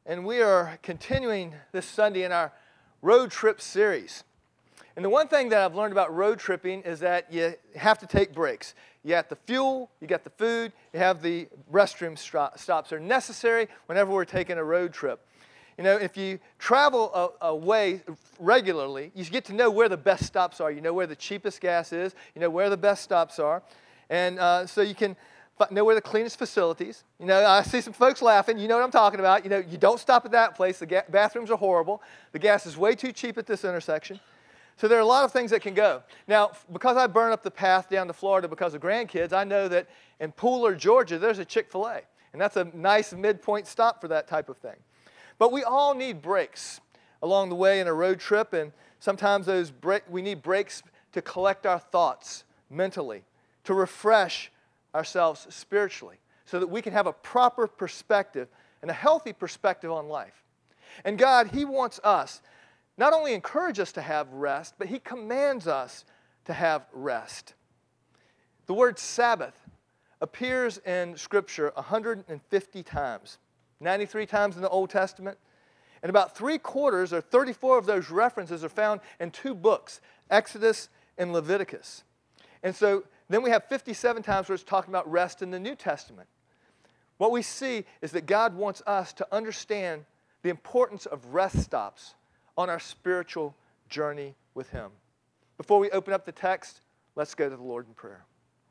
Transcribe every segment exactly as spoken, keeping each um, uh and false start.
and we are continuing this Sunday in our road trip series. And the one thing that I've learned about road tripping is that you have to take breaks. You got the fuel, you got the food, you have the restroom stops. They're necessary whenever we're taking a road trip. You know, if you travel a, away regularly, you get to know where the best stops are. You know where the cheapest gas is. You know where the best stops are. And uh, so you can know where the cleanest facilities. You know, I see some folks laughing. You know what I'm talking about. You know, you don't stop at that place. The ga- bathrooms are horrible. The gas is way too cheap at this intersection. So there are a lot of things that can go. Now, because I burn up the path down to Florida because of grandkids, I know that in Pooler, Georgia, there's a Chick-fil-A. And that's a nice midpoint stop for that type of thing. But we all need breaks along the way in a road trip, and sometimes those break, we need breaks to collect our thoughts mentally, to refresh ourselves spiritually, so that we can have a proper perspective and a healthy perspective on life. And God, He wants us not only encourage us to have rest, but He commands us to have rest. The word Sabbath appears in Scripture one hundred fifty times. ninety-three times in the Old Testament. And about three quarters, or thirty-four of those references are found in two books, Exodus and Leviticus. And so then we have fifty-seven times where it's talking about rest in the New Testament. What we see is that God wants us to understand the importance of rest stops on our spiritual journey with Him. Before we open up the text, let's go to the Lord in prayer.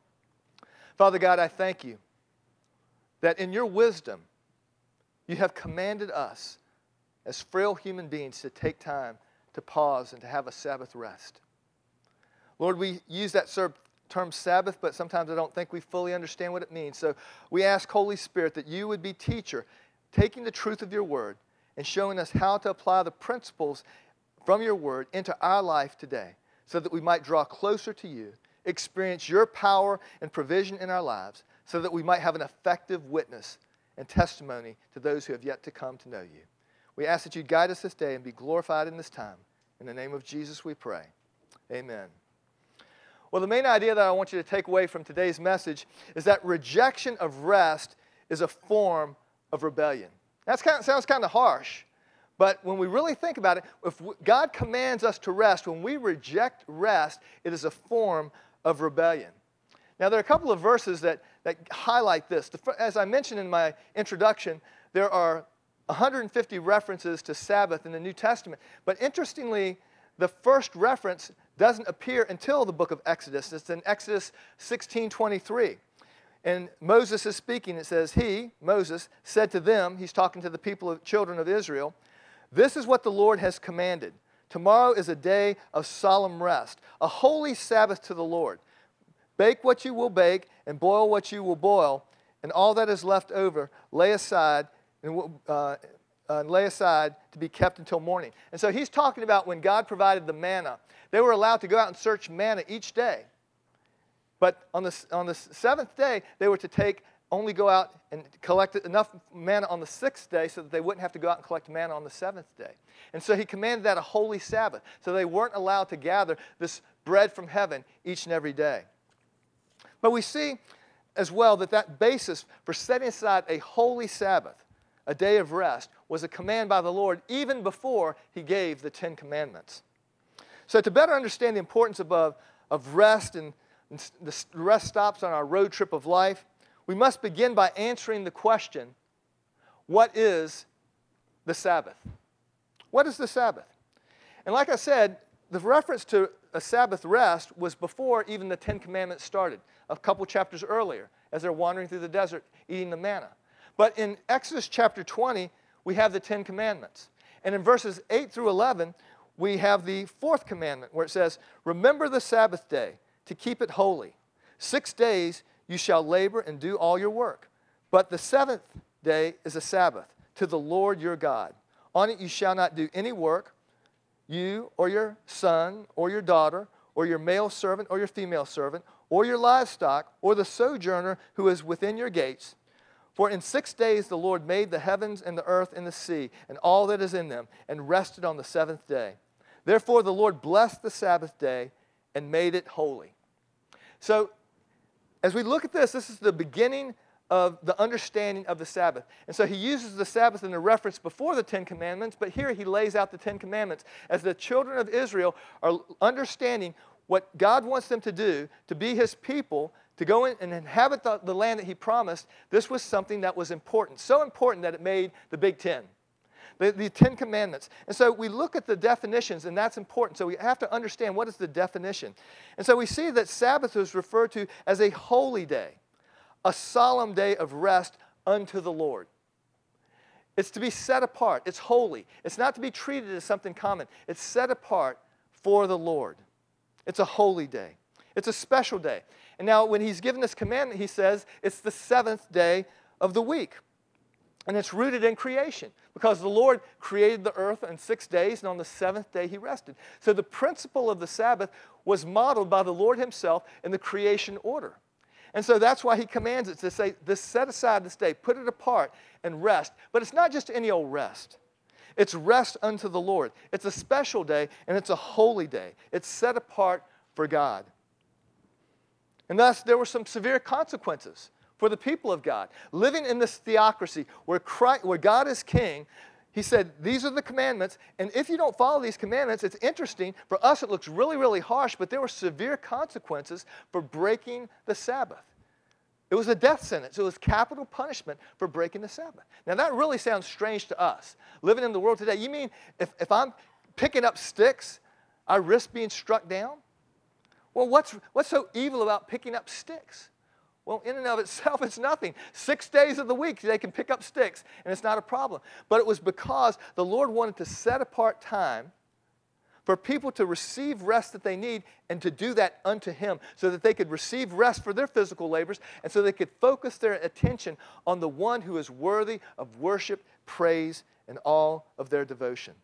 Father God, I thank You that in Your wisdom, You have commanded us as frail human beings to take time to pause and to have a Sabbath rest. Lord, we use that term Sabbath, but sometimes I don't think we fully understand what it means. So we ask, Holy Spirit, that You would be teacher, taking the truth of Your word and showing us how to apply the principles from Your word into our life today, so that we might draw closer to You, experience Your power and provision in our lives, so that we might have an effective witness and testimony to those who have yet to come to know You. We ask that You guide us this day and be glorified in this time. In the name of Jesus we pray. Amen. Well, the main idea that I want you to take away from today's message is that rejection of rest is a form of rebellion. That kind of, sounds kind of harsh, but when we really think about it, if God commands us to rest, when we reject rest, it is a form of rebellion. Now, there are a couple of verses that, that highlight this. The, as I mentioned in my introduction, there are one hundred fifty references to Sabbath in the New Testament. But interestingly, the first reference doesn't appear until the book of Exodus. It's in Exodus sixteen twenty-three. And Moses is speaking. It says, He, Moses, said to them, he's talking to the people of children of Israel, this is what the Lord has commanded. Tomorrow is a day of solemn rest, a holy Sabbath to the Lord. Bake what you will bake, and boil what you will boil, and all that is left over lay aside and uh, uh, lay aside to be kept until morning. And so he's talking about when God provided the manna. They were allowed to go out and search manna each day. But on the, on the seventh day, they were to take, only go out and collect enough manna on the sixth day so that they wouldn't have to go out and collect manna on the seventh day. And so he commanded that a holy Sabbath. So they weren't allowed to gather this bread from heaven each and every day. But we see as well that that basis for setting aside a holy Sabbath, a day of rest, was a command by the Lord even before He gave the Ten Commandments. So to better understand the importance of, of rest and the rest stops on our road trip of life, we must begin by answering the question, what is the Sabbath? What is the Sabbath? And like I said, the reference to a Sabbath rest was before even the Ten Commandments started, a couple chapters earlier, as they're wandering through the desert eating the manna. But in Exodus chapter twenty, we have the Ten Commandments. And in verses eight through eleven, we have the fourth commandment where it says, remember the Sabbath day to keep it holy. Six days you shall labor and do all your work. But the seventh day is a Sabbath to the Lord your God. On it you shall not do any work, you or your son or your daughter or your male servant or your female servant or your livestock or the sojourner who is within your gates. For in six days the Lord made the heavens and the earth and the sea and all that is in them, and rested on the seventh day. Therefore the Lord blessed the Sabbath day and made it holy. So as we look at this, this is the beginning of the understanding of the Sabbath. And so he uses the Sabbath in the reference before the Ten Commandments, but here he lays out the Ten Commandments as the children of Israel are understanding what God wants them to do, to be his people, to go in and inhabit the, the land that he promised. This was something that was important, so important that it made the Big Ten. The, the Ten Commandments. And so we look at the definitions, and that's important. So we have to understand what is the definition. And so we see that Sabbath is referred to as a holy day, a solemn day of rest unto the Lord. It's to be set apart. It's holy. It's not to be treated as something common. It's set apart for the Lord. It's a holy day. It's a special day. And now when he's given this commandment, he says it's the seventh day of the week. And it's rooted in creation because the Lord created the earth in six days, and on the seventh day he rested. So the principle of the Sabbath was modeled by the Lord himself in the creation order. And so that's why he commands it to say, this, set aside this day, put it apart and rest. But it's not just any old rest. It's rest unto the Lord. It's a special day, and it's a holy day. It's set apart for God. And thus, there were some severe consequences for the people of God. Living in this theocracy where, Christ, where God is king, he said, these are the commandments, and if you don't follow these commandments, it's interesting. For us, it looks really, really harsh, but there were severe consequences for breaking the Sabbath. It was a death sentence. It was capital punishment for breaking the Sabbath. Now, that really sounds strange to us. Living in the world today, you mean if, if I'm picking up sticks, I risk being struck down? Well, what's, what's so evil about picking up sticks? Well, in and of itself, it's nothing. Six days of the week, they can pick up sticks, and it's not a problem. But it was because the Lord wanted to set apart time for people to receive rest that they need and to do that unto him so that they could receive rest for their physical labors and so they could focus their attention on the one who is worthy of worship, praise, and all of their devotion.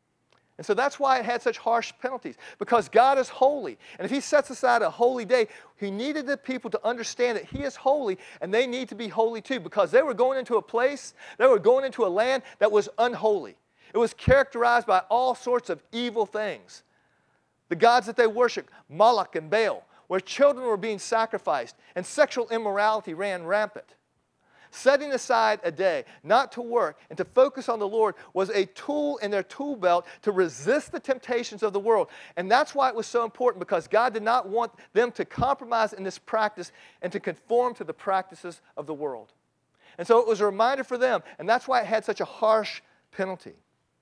And so that's why it had such harsh penalties, because God is holy. And if he sets aside a holy day, he needed the people to understand that he is holy, and they need to be holy too, because they were going into a place, they were going into a land that was unholy. It was characterized by all sorts of evil things. The gods that they worshiped, Moloch and Baal, where children were being sacrificed, and sexual immorality ran rampant. Setting aside a day, not to work, and to focus on the Lord was a tool in their tool belt to resist the temptations of the world. And that's why it was so important, because God did not want them to compromise in this practice and to conform to the practices of the world. And so it was a reminder for them, and that's why it had such a harsh penalty.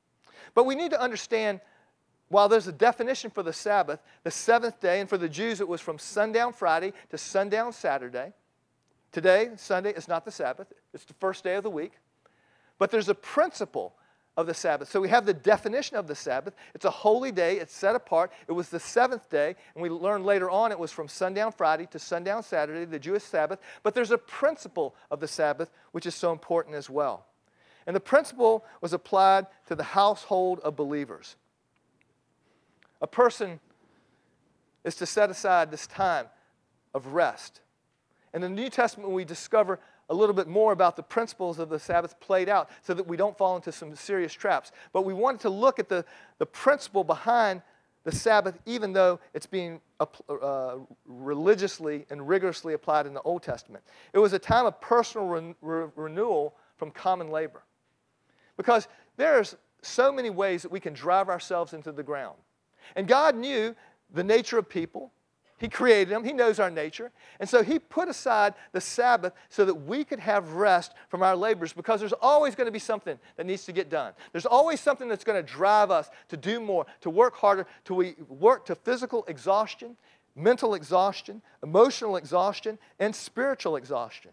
But we need to understand, while there's a definition for the Sabbath, the seventh day, and for the Jews it was from sundown Friday to sundown Saturday. Today, Sunday, is not the Sabbath. It's the first day of the week. But there's a principle of the Sabbath. So we have the definition of the Sabbath. It's a holy day. It's set apart. It was the seventh day. And we learned later on it was from sundown Friday to sundown Saturday, the Jewish Sabbath. But there's a principle of the Sabbath, which is so important as well. And the principle was applied to the household of believers. A person is to set aside this time of rest. In the New Testament, we discover a little bit more about the principles of the Sabbath played out so that we don't fall into some serious traps. But we wanted to look at the, the principle behind the Sabbath, even though it's being uh, religiously and rigorously applied in the Old Testament. It was a time of personal re- re- renewal from common labor. Because there's so many ways that we can drive ourselves into the ground. And God knew the nature of people. He created them. He knows our nature. And so he put aside the Sabbath so that we could have rest from our labors, because there's always going to be something that needs to get done. There's always something that's going to drive us to do more, to work harder, to we work to physical exhaustion, mental exhaustion, emotional exhaustion, and spiritual exhaustion.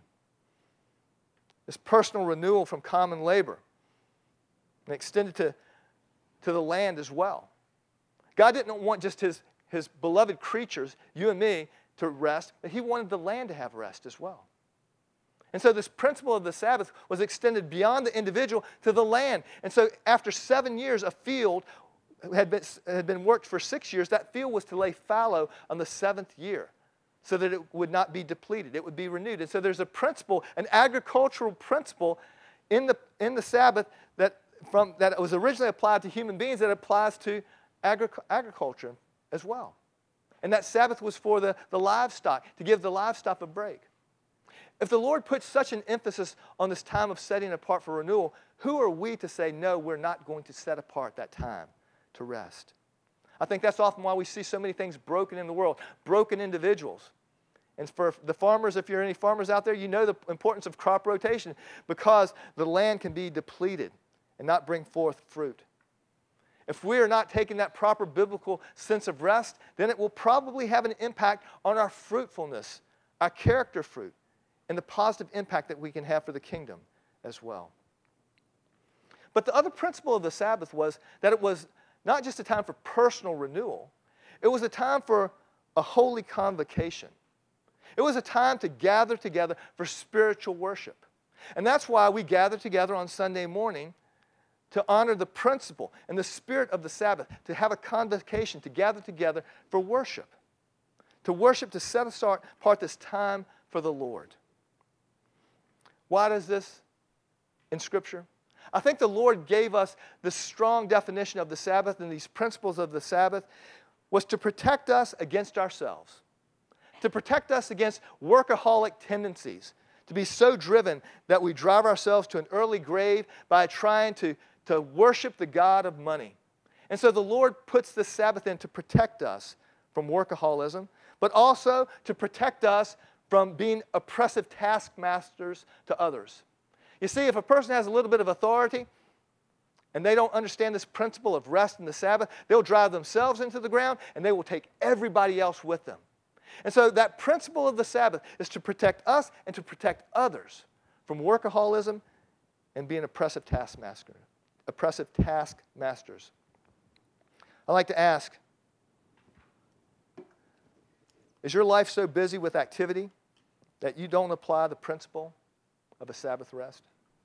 This personal renewal from common labor and extended to, to the land as well. God didn't want just his His beloved creatures, you and me, to rest, but he wanted the land to have rest as well. And so this principle of the Sabbath was extended beyond the individual to the land. And so after seven years, a field had been, had been worked for six years. That field was to lay fallow on the seventh year so that it would not be depleted. It would be renewed. And so there's a principle, an agricultural principle in the, in the Sabbath that, from, that was originally applied to human beings that applies to agri- agriculture as well. And that Sabbath was for the, the livestock, to give the livestock a break. If the Lord puts such an emphasis on this time of setting apart for renewal, who are we to say, no, we're not going to set apart that time to rest? I think that's often why we see so many things broken in the world, broken individuals. And for the farmers, if you're any farmers out there, you know the importance of crop rotation because the land can be depleted and not bring forth fruit. If we are not taking that proper biblical sense of rest, then it will probably have an impact on our fruitfulness, our character fruit, and the positive impact that we can have for the kingdom as well. But the other principle of the Sabbath was that it was not just a time for personal renewal, it was a time for a holy convocation. It was a time to gather together for spiritual worship. And that's why we gather together on Sunday morning to honor the principle and the spirit of the Sabbath, to have a convocation, to gather together for worship. To worship, to set apart this time for the Lord. Why does this in Scripture? I think the Lord gave us this strong definition of the Sabbath and these principles of the Sabbath was to protect us against ourselves, to protect us against workaholic tendencies, to be so driven that we drive ourselves to an early grave by trying to, to worship the God of money. And so the Lord puts the Sabbath in to protect us from workaholism, but also to protect us from being oppressive taskmasters to others. You see, if a person has a little bit of authority and they don't understand this principle of rest in the Sabbath, they'll drive themselves into the ground and they will take everybody else with them. And so that principle of the Sabbath is to protect us and to protect others from workaholism and being oppressive taskmaster, oppressive taskmasters. I'd like to ask, is your life so busy with activity that you don't apply the principle of a Sabbath rest?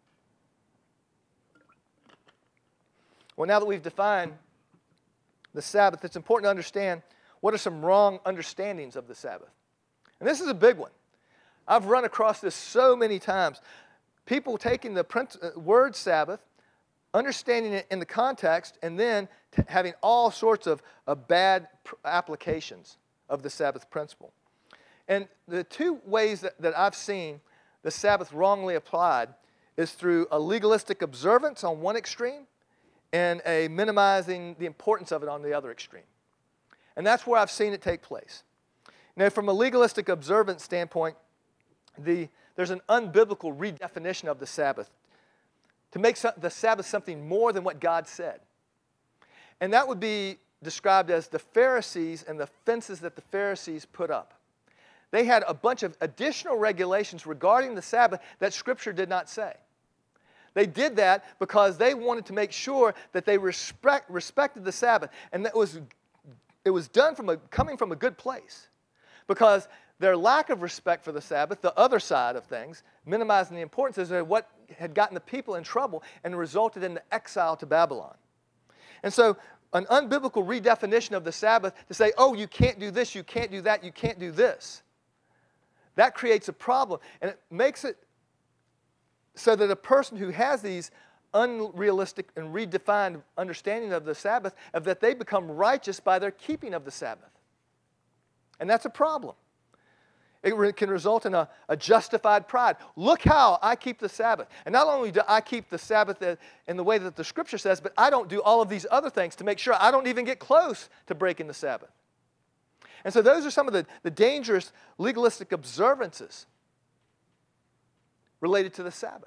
Well, now that we've defined the Sabbath, it's important to understand what are some wrong understandings of the Sabbath. And this is a big one. I've run across this so many times. People taking the word Sabbath, understanding it in the context, and then t- having all sorts of, of bad pr- applications of the Sabbath principle. And the two ways that, that I've seen the Sabbath wrongly applied is through a legalistic observance on one extreme and a minimizing the importance of it on the other extreme. And that's where I've seen it take place. Now, from a legalistic observance standpoint, the, there's an unbiblical redefinition of the Sabbath to make some, the Sabbath something more than what God said. And that would be described as the Pharisees and the fences that the Pharisees put up. They had a bunch of additional regulations regarding the Sabbath that Scripture did not say. They did that because they wanted to make sure that they respect, respected the Sabbath, and that was it was done from a, coming from a good place. Because their lack of respect for the Sabbath, the other side of things, minimizing the importance, is what had gotten the people in trouble and resulted in the exile to Babylon. And so an unbiblical redefinition of the Sabbath to say, oh, you can't do this, you can't do that, you can't do this. That creates a problem, and it makes it so that a person who has these unrealistic and redefined understanding of the Sabbath, of that they become righteous by their keeping of the Sabbath. And that's a problem. It re- can result in a, a justified pride. Look how I keep the Sabbath. And not only do I keep the Sabbath in the way that the Scripture says, but I don't do all of these other things to make sure I don't even get close to breaking the Sabbath. And so those are some of the, the dangerous legalistic observances related to the Sabbath.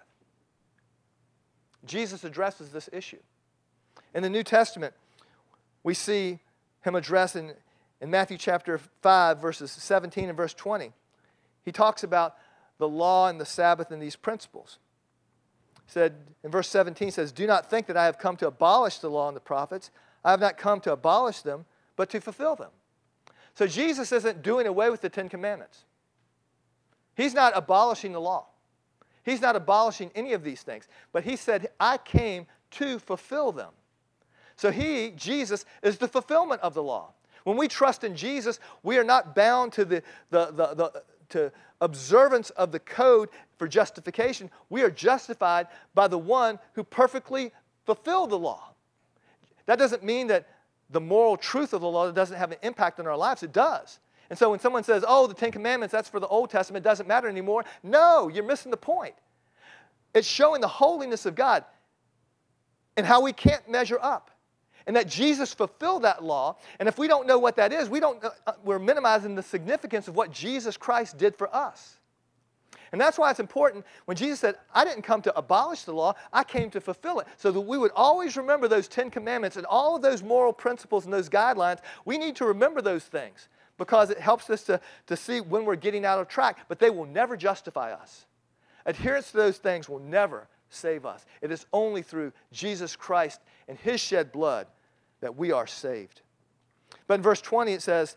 Jesus addresses this issue. In the New Testament, we see him address in, in Matthew chapter five, verses seventeen and verse twenty. He talks about the law and the Sabbath and these principles. He said, in verse seventeen, says, "Do not think that I have come to abolish the law and the prophets. I have not come to abolish them, but to fulfill them." So Jesus isn't doing away with the Ten Commandments. He's not abolishing the law. He's not abolishing any of these things. But he said, I came to fulfill them. So he, Jesus, is the fulfillment of the law. When we trust in Jesus, we are not bound to the, the, the, the to observance of the code for justification. We are justified by the one who perfectly fulfilled the law. That doesn't mean that the moral truth of the law doesn't have an impact on our lives. It does. And so when someone says, oh, the Ten Commandments, that's for the Old Testament, it doesn't matter anymore. No, you're missing the point. It's showing the holiness of God and how we can't measure up. And that Jesus fulfilled that law. And if we don't know what that is, we don't, uh, we're minimizing the significance of what Jesus Christ did for us. And that's why it's important when Jesus said, I didn't come to abolish the law, I came to fulfill it. So that we would always remember those Ten Commandments and all of those moral principles and those guidelines. We need to remember those things because it helps us to, to see when we're getting out of track. But they will never justify us. Adherence to those things will never save us. It is only through Jesus Christ and His shed blood that we are saved. But in verse twenty it says,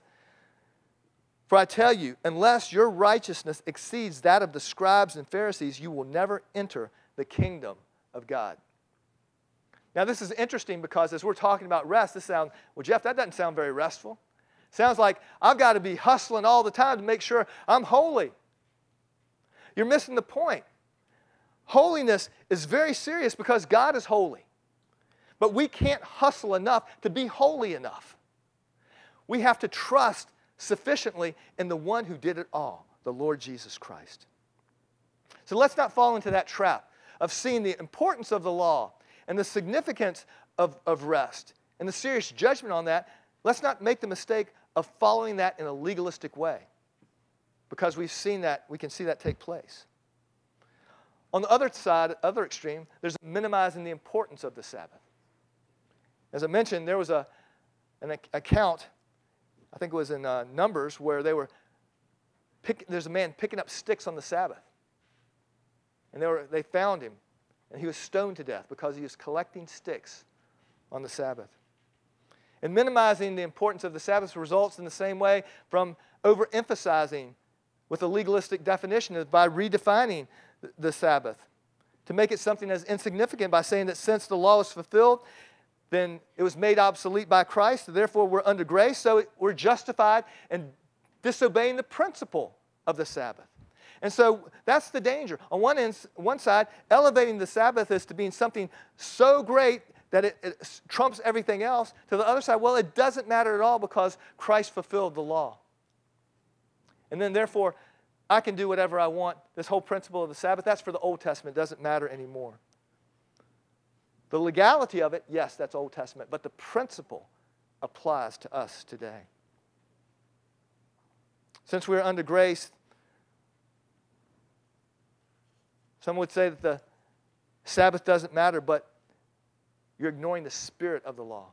for I tell you, unless your righteousness exceeds that of the scribes and Pharisees, you will never enter the kingdom of God. Now this is interesting because as we're talking about rest, this sounds, well Jeff, that doesn't sound very restful. Sounds like I've got to be hustling all the time to make sure I'm holy. You're missing the point. Holiness is very serious because God is holy. But we can't hustle enough to be holy enough. We have to trust sufficiently in the one who did it all, the Lord Jesus Christ. So let's not fall into that trap of seeing the importance of the law and the significance of, of rest and the serious judgment on that. Let's not make the mistake of following that in a legalistic way because we've seen that, we can see that take place. On the other side, other extreme, there's minimizing the importance of the Sabbath. As I mentioned, there was a, an account, I think it was in uh, Numbers, where they were pick, there's a man picking up sticks on the Sabbath. And they, were, they found him, and he was stoned to death because he was collecting sticks on the Sabbath. And minimizing the importance of the Sabbath results in the same way from overemphasizing with a legalistic definition is by redefining the Sabbath, to make it something as insignificant by saying that since the law is fulfilled, then it was made obsolete by Christ, therefore we're under grace, so we're justified in disobeying the principle of the Sabbath. And so that's the danger. On one end, one side, elevating the Sabbath as to being something so great that it, it trumps everything else. To the other side, well, it doesn't matter at all because Christ fulfilled the law. And then therefore, I can do whatever I want. This whole principle of the Sabbath, that's for the Old Testament. It doesn't matter anymore. The legality of it, yes, that's Old Testament. But the principle applies to us today. Since we're under grace, some would say that the Sabbath doesn't matter, but you're ignoring the spirit of the law.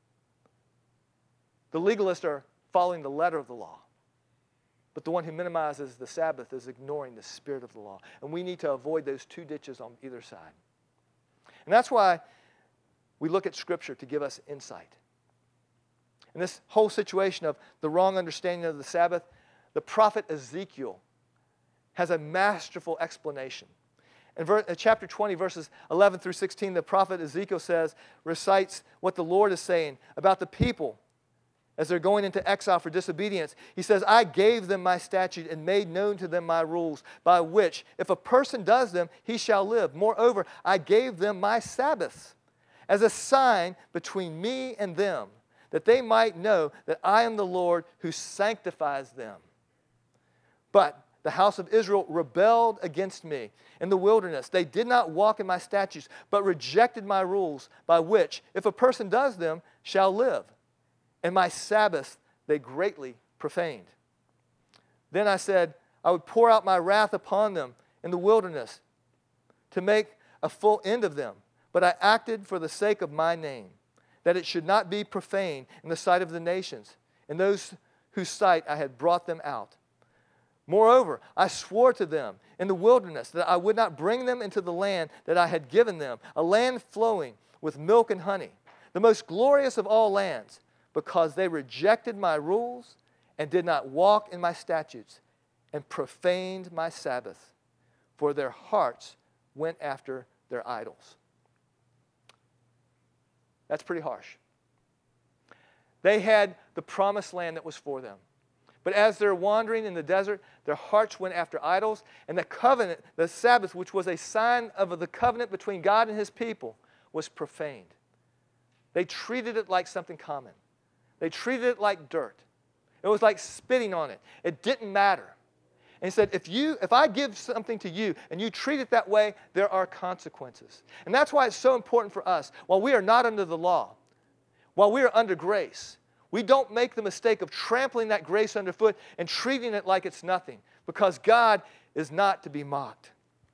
The legalists are following the letter of the law. But the one who minimizes the Sabbath is ignoring the spirit of the law. And we need to avoid those two ditches on either side. And that's why we look at Scripture to give us insight. In this whole situation of the wrong understanding of the Sabbath, the prophet Ezekiel has a masterful explanation. In ver- chapter twenty, verses eleven through sixteen, the prophet Ezekiel says, recites what the Lord is saying about the people as they're going into exile for disobedience. He says, I gave them my statute and made known to them my rules, by which, if a person does them, he shall live. Moreover, I gave them my Sabbaths as a sign between me and them, that they might know that I am the Lord who sanctifies them. But the house of Israel rebelled against me in the wilderness. They did not walk in my statutes, but rejected my rules, by which, if a person does them, shall live. And my Sabbath they greatly profaned. Then I said, I would pour out my wrath upon them in the wilderness to make a full end of them. But I acted for the sake of my name, that it should not be profaned in the sight of the nations, in those whose sight I had brought them out. Moreover, I swore to them in the wilderness that I would not bring them into the land that I had given them, a land flowing with milk and honey, the most glorious of all lands, because they rejected my rules and did not walk in my statutes and profaned my Sabbath, for their hearts went after their idols. That's pretty harsh. They had the promised land that was for them. But as they're wandering in the desert, their hearts went after idols, and the covenant, the Sabbath, which was a sign of the covenant between God and His people, was profaned. They treated it like something common. They treated it like dirt. It was like spitting on it. It didn't matter. And he said, if you, if I give something to you and you treat it that way, there are consequences. And that's why it's so important for us, while we are not under the law, while we are under grace, we don't make the mistake of trampling that grace underfoot and treating it like it's nothing, because God is not to be mocked.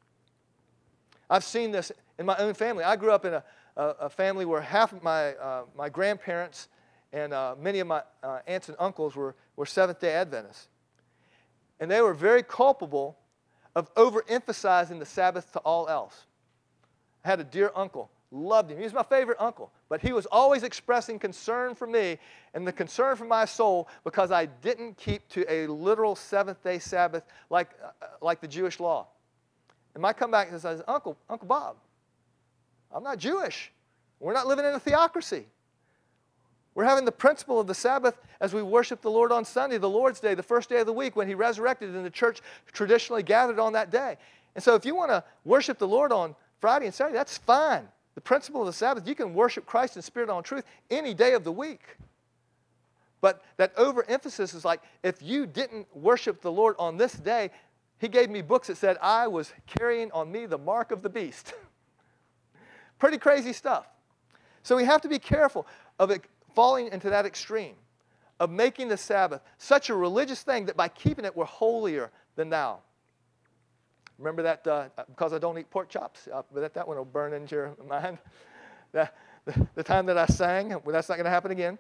I've seen this in my own family. I grew up in a, a, a family where half of my, uh, my grandparents and uh, many of my uh, aunts and uncles were, were Seventh-day Adventists. And they were very culpable of overemphasizing the Sabbath to all else. I had a dear uncle, loved him. He was my favorite uncle. But he was always expressing concern for me and the concern for my soul because I didn't keep to a literal seventh-day Sabbath like, uh, like the Jewish law. And I come back and says, Uncle, Uncle Bob, I'm not Jewish. We're not living in a theocracy. We're having the principle of the Sabbath as we worship the Lord on Sunday, the Lord's Day, the first day of the week when He resurrected, and the church traditionally gathered on that day. And so if you want to worship the Lord on Friday and Saturday, that's fine. The principle of the Sabbath, you can worship Christ in spirit and in truth any day of the week. But that overemphasis is like, if you didn't worship the Lord on this day, He gave me books that said I was carrying on me the mark of the beast. Pretty crazy stuff. So we have to be careful of it falling into that extreme of making the Sabbath such a religious thing that by keeping it, we're holier than thou. Remember that, uh, because I don't eat pork chops, uh, but that, that one will burn into your mind. The, the, the time that I sang, well, that's not going to happen again.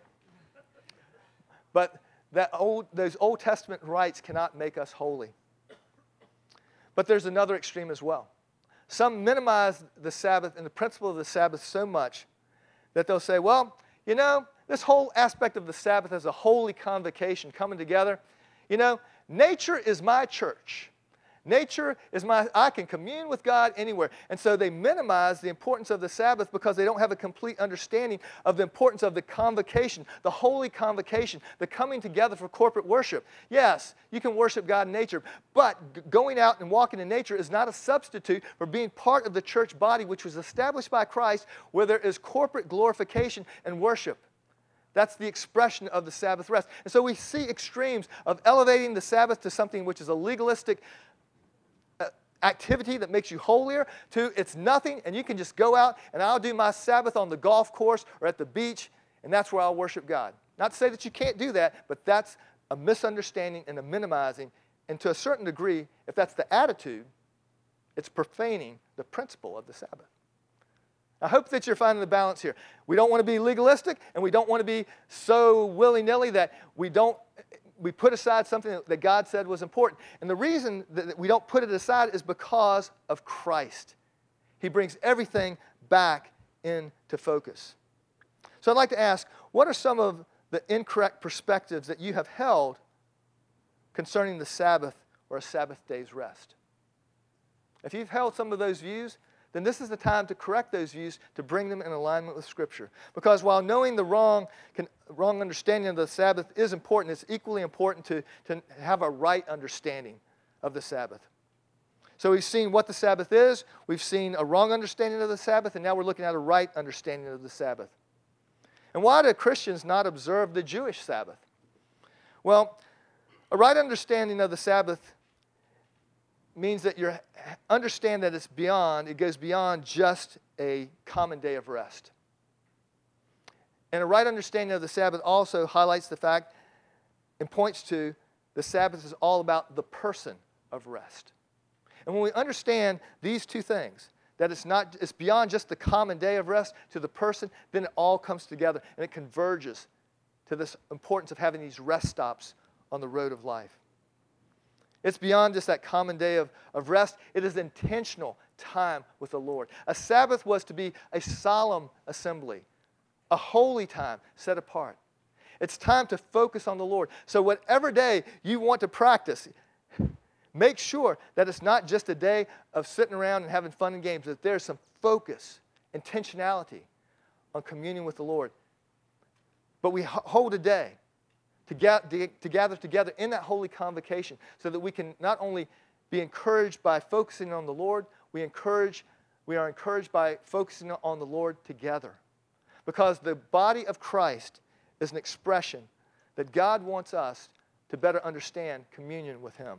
But that old, those Old Testament rites cannot make us holy. But there's another extreme as well. Some minimize the Sabbath and the principle of the Sabbath so much that they'll say, well, you know, this whole aspect of the Sabbath as a holy convocation coming together, you know, nature is my church. Nature is my, I can commune with God anywhere. And so they minimize the importance of the Sabbath because they don't have a complete understanding of the importance of the convocation, the holy convocation, the coming together for corporate worship. Yes, you can worship God in nature, but g- going out and walking in nature is not a substitute for being part of the church body, which was established by Christ, where there is corporate glorification and worship. That's the expression of the Sabbath rest. And so we see extremes of elevating the Sabbath to something which is a legalistic activity that makes you holier, to it's nothing and you can just go out and I'll do my Sabbath on the golf course or at the beach and that's where I'll worship God. Not to say that you can't do that, but that's a misunderstanding and a minimizing, and to a certain degree, if that's the attitude, it's profaning the principle of the Sabbath. I hope that you're finding the balance here. We don't want to be legalistic and we don't want to be so willy-nilly that we don't we put aside something that God said was important. And the reason that we don't put it aside is because of Christ. He brings everything back into focus. So I'd like to ask, what are some of the incorrect perspectives that you have held concerning the Sabbath or a Sabbath day's rest? If you've held some of those views, then this is the time to correct those views, to bring them in alignment with Scripture. Because while knowing the wrong, can, wrong understanding of the Sabbath is important, it's equally important to, to have a right understanding of the Sabbath. So we've seen what the Sabbath is, we've seen a wrong understanding of the Sabbath, and now we're looking at a right understanding of the Sabbath. And why do Christians not observe the Jewish Sabbath? Well, a right understanding of the Sabbath means that you understand that it's beyond, it goes beyond just a common day of rest. And a right understanding of the Sabbath also highlights the fact and points to the Sabbath is all about the person of rest. And when we understand these two things, that it's not, it's beyond just the common day of rest to the person, then it all comes together and it converges to this importance of having these rest stops on the road of life. It's beyond just that common day of, of rest. It is intentional time with the Lord. A Sabbath was to be a solemn assembly, a holy time set apart. It's time to focus on the Lord. So whatever day you want to practice, make sure that it's not just a day of sitting around and having fun and games, that there's some focus, intentionality on communion with the Lord. But we hold a day to gather together in that holy convocation so that we can not only be encouraged by focusing on the Lord, we encourage, we are encouraged by focusing on the Lord together. Because the body of Christ is an expression that God wants us to better understand communion with Him.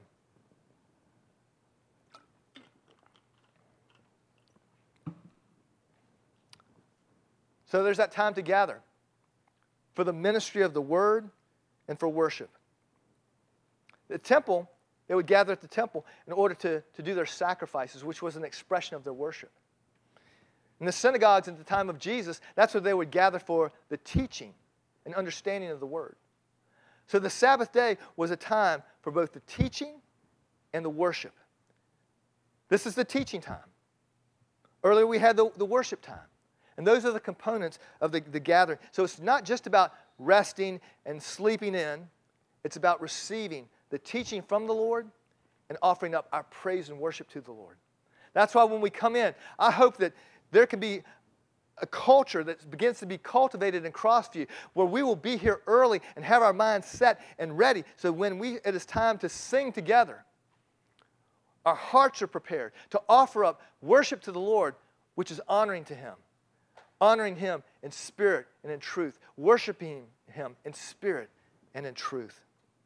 So there's that time to gather for the ministry of the Word and for worship. The temple, they would gather at the temple in order to, to do their sacrifices, which was an expression of their worship. In the synagogues at the time of Jesus, that's where they would gather for the teaching and understanding of the Word. So the Sabbath day was a time for both the teaching and the worship. This is the teaching time. Earlier we had the, the worship time. And those are the components of the, the gathering. So it's not just about resting and sleeping in. It's about receiving the teaching from the Lord and offering up our praise and worship to the Lord. That's why when we come in, I hope that there can be a culture that begins to be cultivated in Crossview where we will be here early and have our minds set and ready so when we it is time to sing together, our hearts are prepared to offer up worship to the Lord, which is honoring to Him. Honoring Him in spirit and in truth. Worshiping Him in spirit and in truth.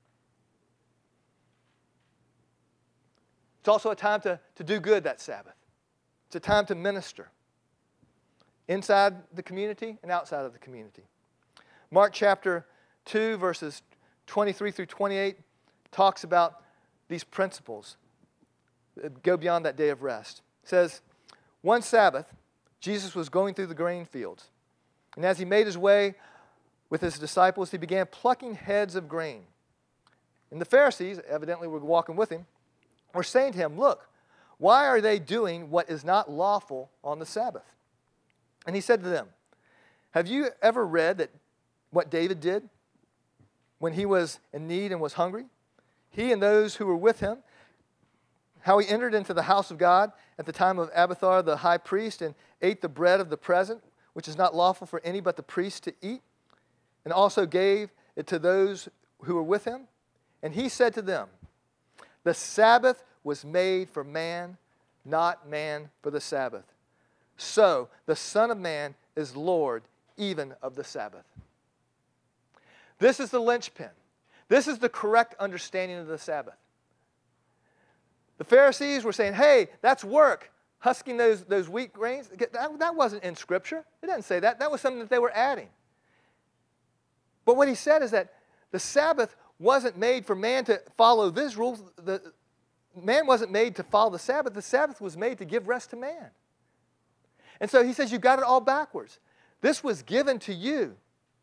It's also a time to, to do good that Sabbath. It's a time to minister. Inside the community and outside of the community. Mark chapter two, verses twenty-three through twenty-eight talks about these principles that go beyond that day of rest. It says, one Sabbath, Jesus was going through the grain fields. And as He made His way with His disciples, He began plucking heads of grain. And the Pharisees, evidently were walking with Him, were saying to Him, look, why are they doing what is not lawful on the Sabbath? And He said to them, have you ever read that what David did when he was in need and was hungry? He and those who were with him, how he entered into the house of God at the time of Abiathar the high priest and ate the bread of the present, which is not lawful for any but the priest to eat, and also gave it to those who were with him. And He said to them, the Sabbath was made for man, not man for the Sabbath. So the Son of Man is Lord even of the Sabbath. This is the linchpin. This is the correct understanding of the Sabbath. The Pharisees were saying, hey, that's work. Husking those, those wheat grains. That, that wasn't in Scripture. It doesn't say that. That was something that they were adding. But what He said is that the Sabbath wasn't made for man to follow these rules. The, man wasn't made to follow the Sabbath. The Sabbath was made to give rest to man. And so He says, you've got it all backwards. This was given to you.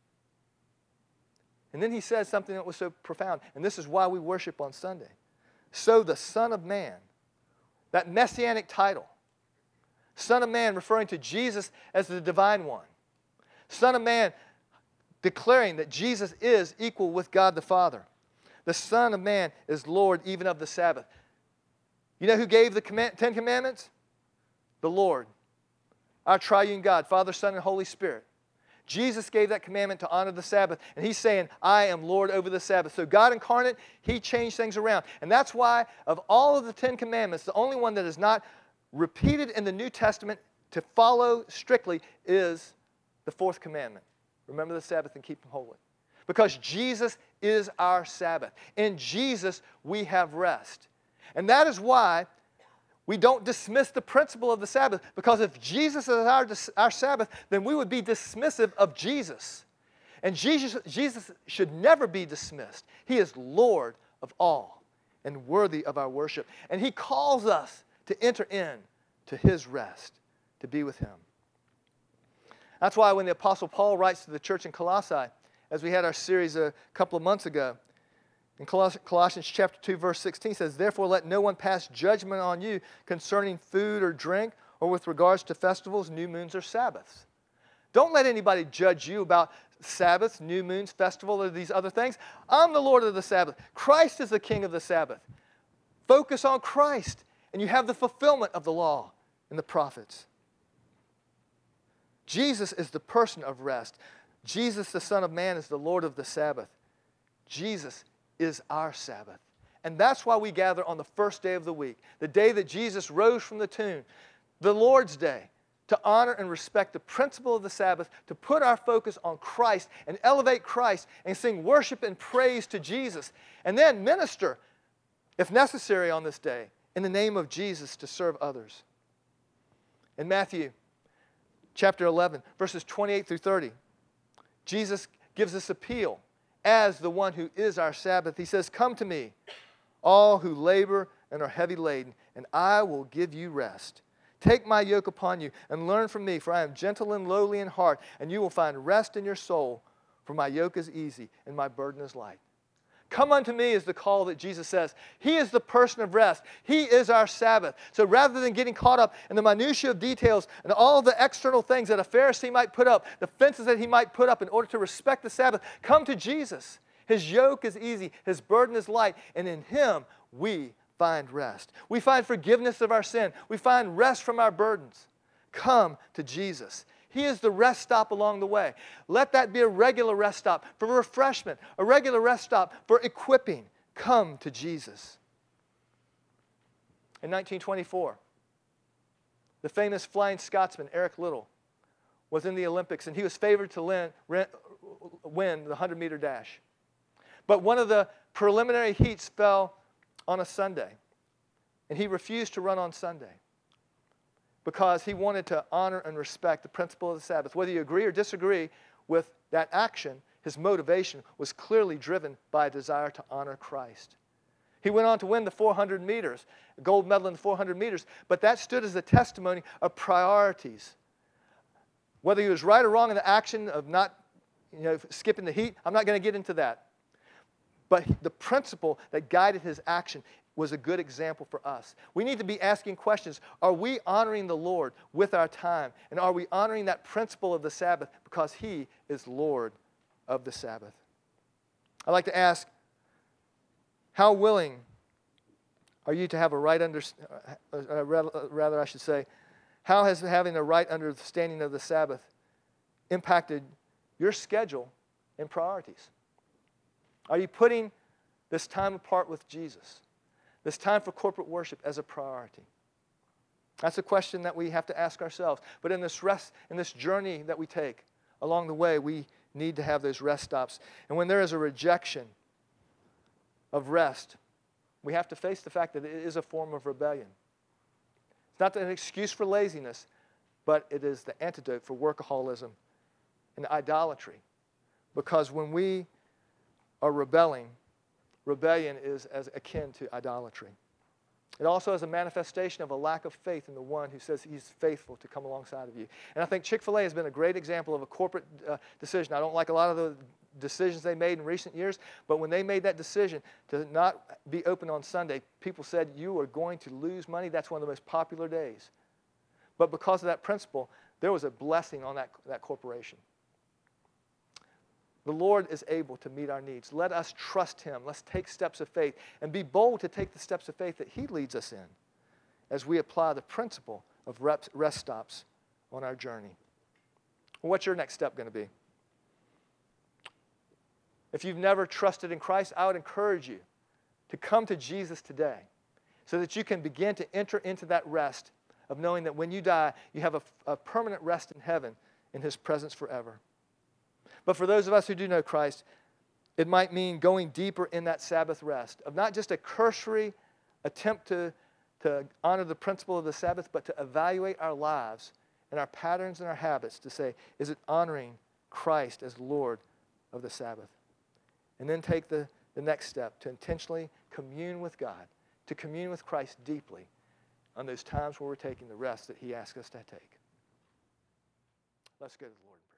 And then He says something that was so profound. And this is why we worship on Sunday. So the Son of Man, that messianic title, Son of Man referring to Jesus as the divine one. Son of Man declaring that Jesus is equal with God the Father. The Son of Man is Lord even of the Sabbath. You know who gave the command, Ten Commandments? The Lord. Our triune God, Father, Son, and Holy Spirit. Jesus gave that commandment to honor the Sabbath, and He's saying, I am Lord over the Sabbath. So God incarnate, He changed things around. And that's why of all of the Ten Commandments, the only one that is not repeated in the New Testament to follow strictly is the fourth commandment. Remember the Sabbath and keep them holy. Because Jesus is our Sabbath. In Jesus, we have rest. And that is why we don't dismiss the principle of the Sabbath, because if Jesus is our, our Sabbath, then we would be dismissive of Jesus. And Jesus, Jesus should never be dismissed. He is Lord of all and worthy of our worship. And He calls us to enter in to His rest, to be with Him. That's why when the Apostle Paul writes to the church in Colossae, as we had our series a couple of months ago, in Colossians chapter two, verse sixteen says, therefore let no one pass judgment on you concerning food or drink or with regards to festivals, new moons, or Sabbaths. Don't let anybody judge you about Sabbaths, new moons, festival, or these other things. I'm the Lord of the Sabbath. Christ is the King of the Sabbath. Focus on Christ, and you have the fulfillment of the law and the prophets. Jesus is the person of rest. Jesus, the Son of Man, is the Lord of the Sabbath. Jesus is our Sabbath. And that's why we gather on the first day of the week, the day that Jesus rose from the tomb, the Lord's Day, to honor and respect the principle of the Sabbath, to put our focus on Christ and elevate Christ and sing worship and praise to Jesus, and then minister, if necessary on this day, in the name of Jesus to serve others. In Matthew chapter eleven, verses twenty-eight through thirty, Jesus gives this appeal as the one who is our Sabbath. He says, "Come to me, all who labor and are heavy laden, and I will give you rest. Take my yoke upon you and learn from me, for I am gentle and lowly in heart, and you will find rest in your soul, for my yoke is easy and my burden is light." Come unto me is the call that Jesus says. He is the person of rest. He is our Sabbath. So rather than getting caught up in the minutiae of details and all the external things that a Pharisee might put up, the fences that he might put up in order to respect the Sabbath, come to Jesus. His yoke is easy. His burden is light. And in Him we find rest. We find forgiveness of our sin. We find rest from our burdens. Come to Jesus. He is the rest stop along the way. Let that be a regular rest stop for refreshment, a regular rest stop for equipping. Come to Jesus. In nineteen twenty-four, the famous flying Scotsman Eric Liddell was in the Olympics, and he was favored to win the hundred-meter dash. But one of the preliminary heats fell on a Sunday, and he refused to run on Sunday because he wanted to honor and respect the principle of the Sabbath. Whether you agree or disagree with that action, his motivation was clearly driven by a desire to honor Christ. He went on to win the four hundred meters, a gold medal in the four hundred meters, but that stood as a testimony of priorities. Whether he was right or wrong in the action of not, you know, skipping the heat, I'm not going to get into that. But the principle that guided his action was a good example for us. We need to be asking questions. Are we honoring the Lord with our time? And are we honoring that principle of the Sabbath because He is Lord of the Sabbath? I'd like to ask, how willing are you to have a right understanding, uh, rather I should say, how has having a right understanding of the Sabbath impacted your schedule and priorities? Are you putting this time apart with Jesus, this time for corporate worship, as a priority? That's a question that we have to ask ourselves. But in this rest, in this journey that we take along the way, we need to have those rest stops. And when there is a rejection of rest, we have to face the fact that it is a form of rebellion. It's not an excuse for laziness, but it is the antidote for workaholism and idolatry. Because when we are rebelling, rebellion is as akin to idolatry. It also is a manifestation of a lack of faith in the one who says He's faithful to come alongside of you. And I think Chick-fil-A has been a great example of a corporate uh, decision. I don't like a lot of the decisions they made in recent years, but when they made that decision to not be open on Sunday, people said, you are going to lose money. That's one of the most popular days. But because of that principle, there was a blessing on that, that corporation. The Lord is able to meet our needs. Let us trust Him. Let's take steps of faith and be bold to take the steps of faith that He leads us in as we apply the principle of rest stops on our journey. Well, what's your next step going to be? If you've never trusted in Christ, I would encourage you to come to Jesus today so that you can begin to enter into that rest of knowing that when you die, you have a, a permanent rest in heaven in His presence forever. But for those of us who do know Christ, it might mean going deeper in that Sabbath rest, of not just a cursory attempt to, to honor the principle of the Sabbath, but to evaluate our lives and our patterns and our habits to say, is it honoring Christ as Lord of the Sabbath? And then take the, the next step to intentionally commune with God, to commune with Christ deeply on those times where we're taking the rest that He asks us to take. Let's go to the Lord in prayer.